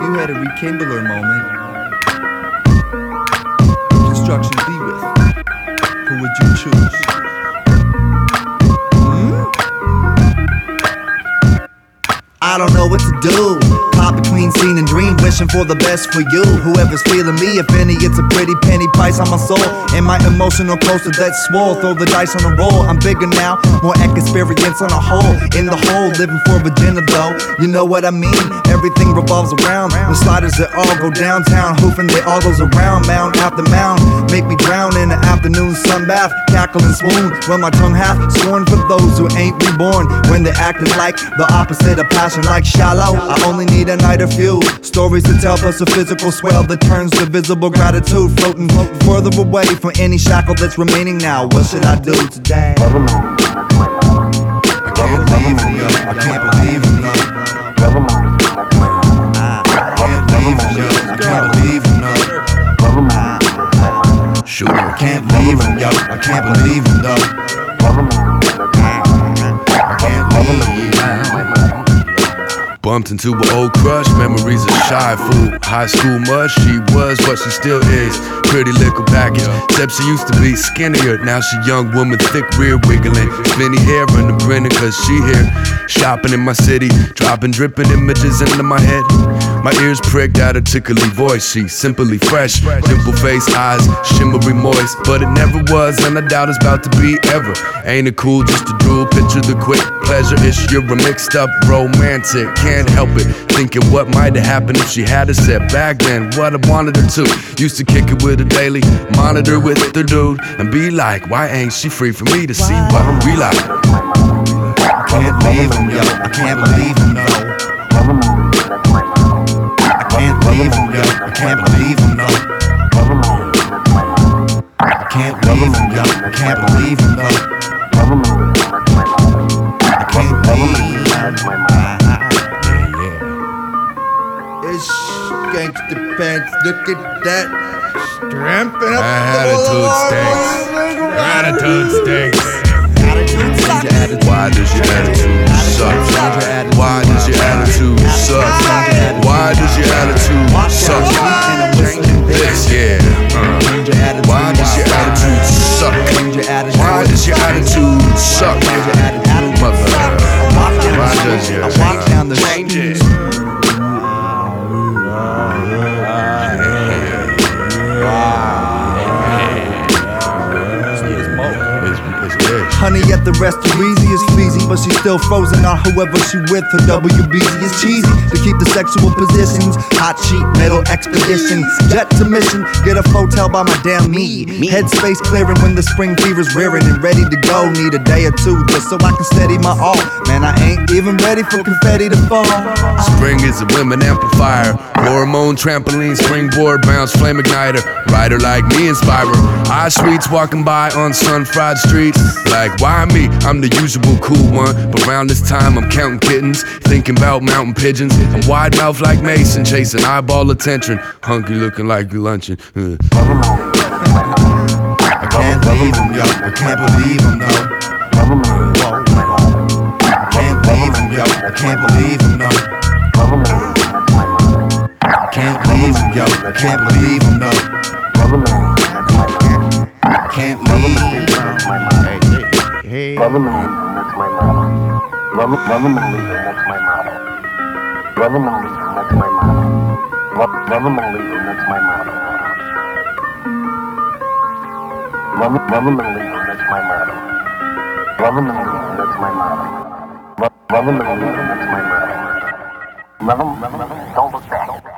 you had a rekindler moment, destruction be with, who would you choose? I don't know what to do. Caught between scene and dream, wishing for the best for you. Whoever's feeling me, if any, it's a pretty penny price on my soul. And my emotional coaster that's swole, throw the dice on a roll. I'm bigger now, more experience on a whole. In the hole, living for Virginia though. You know what I mean? Everything revolves around the sliders that all go downtown, hoofing they all goes around, mound after mound. Make me drown in the afternoon sun bath, cackle and swoon. When my tongue half scorn for those who ain't reborn. When they're acting like the opposite of passion, like shallow. I only need a night or few stories to tell, plus a physical swell that turns to visible gratitude, floating further away from any shackle that's remaining now. What should I do today? I can't believe him, yo. I can't believe him, no. I can't believe him, yo. I can't believe him, no. Shooter, I can't believe him, yo. I can't believe him, though. I can't believe him. Bumped into an old crush, memories of shy fool. High school mush, she was what she still is. Pretty little package, except she used to be skinnier. Now she young woman, thick rear wiggling. Spinny hair and I'm grinning cause she here. Shopping in my city, dropping dripping images into my head. My ears pricked out a tickly voice. She simply fresh, dimple face, eyes shimmery moist. But it never was and I doubt it's about to be ever. Ain't it cool just to drool, picture the quick pleasure issue. You're a mixed up romantic, can't help it. Thinking what might have happened if she had a set back then. What I wanted her to. Used to kick it with her daily, monitor with her dude, and be like, why ain't she free for me to see what we like? I can't believe him, yo. I can't believe him, no. I can't believe him, yo. I can't believe him, no. I can't believe him, yo. I can't believe him, no. I can't believe him. It's gangsta pants, look at that. Stramping up Attitude stinks. Attitude stinks. Why does your attitude suck? Why does your attitude suck? Why does your attitude suck? This, yeah. Why does your attitude suck? Why does your attitude suck? Mother, why does your change it? Honey at the rest too easy is feezy, but she's still frozen on whoever she with. Her WBZ is cheesy to keep the sexual positions. Hot sheet metal expedition, jet to mission. Get a hotel by my damn me. Headspace clearing when the spring fever's rearing and ready to go. Need a day or two just so I can steady my all. Man, I ain't even ready for confetti to fall. Spring is a women amplifier, hormone trampoline, springboard bounce, flame igniter. Rider like me, inspire her. Eye sweets walking by on sun-fried streets. Like, why me? I'm the usual cool one, but around this time I'm counting kittens, thinking about mountain pigeons. I'm wide mouth like Mason, chasing eyeball attention. Hungry looking like you lunching. I can't believe him, yo. I can't believe him, no. I can't believe him, yo. I can't believe him, no. I can't believe him, yo. I can't believe him, no. I can't believe him. Hey. Love and leave, that's my motto. Love and leave, that's my motto. Love and leave, that's my motto. Love and leave, that's my motto. Love and leave, that's my motto. Love and leave, that's my motto. Love and leave, that's my motto. Love 'em, don't look back.